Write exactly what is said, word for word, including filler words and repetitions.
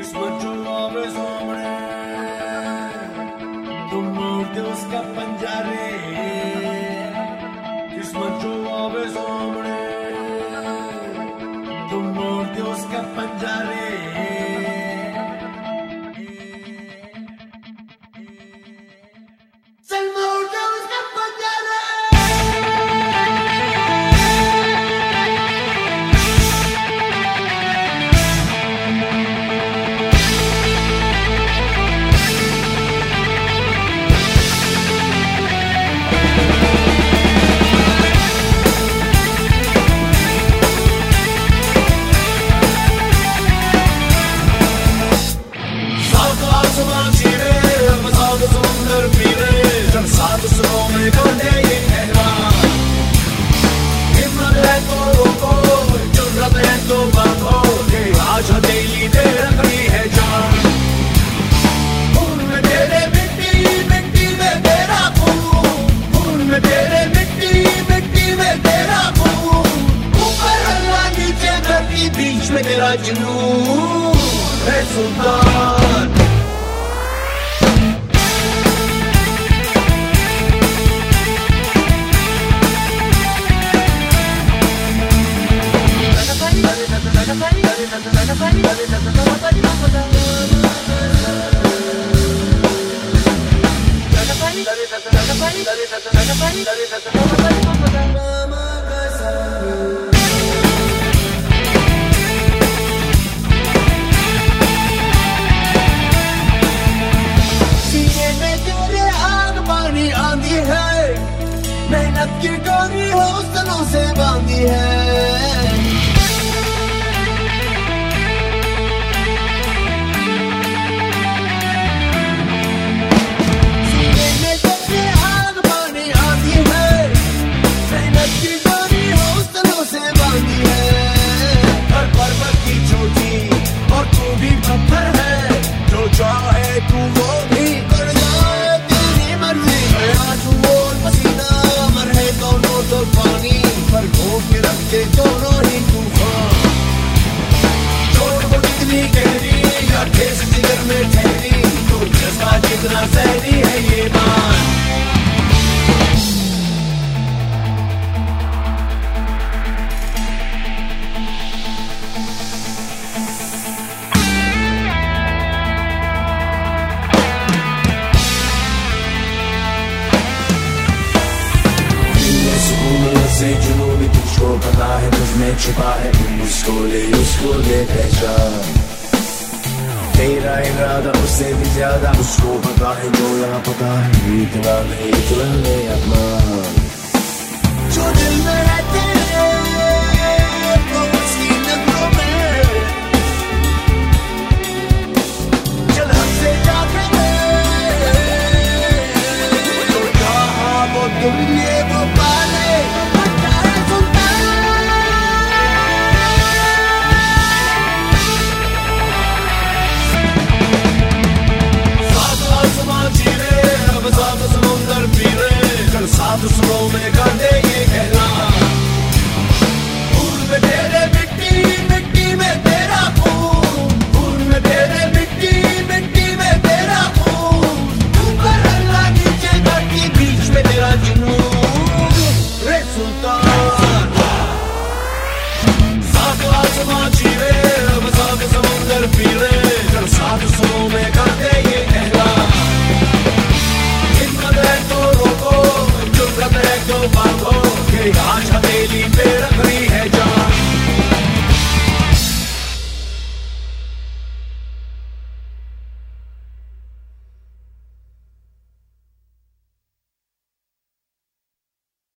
किस्मत जो आवे सामने तुम मोड़ दे उसका पंजा रे, किस्मत जो आवे सामने तुम मोड़ दे उसका पंजा रे। बीच में तेरा जुनून है सुल्तान। मेहनत की डोरी हौसलों से बांधी है, सीने में जैसे आग पानी आती है। मेहनत की डोरी हौसलों से बांधी है। हर पर्वत की चोटी और तू भी पत्थर है, जो चाहे तू वो भी कर जाए तेरी मर्जी। आज वो पसीना दोनों तो पानी पर घों के रखते दोनों ही तूफान। चोट को कितनी गहरी या ठेस जिगर में ठहरी, तो जज्बा जितना सहरी है ये मान। से जुनूनी तुझको पता है तुझमें छिपा है, उसको ले उसको ले पहचान। तेरा इरादा उससे भी ज्यादा उसको पता है, जो यहाँ पता है इतना नहीं इतना ले अपना। जो दिल में है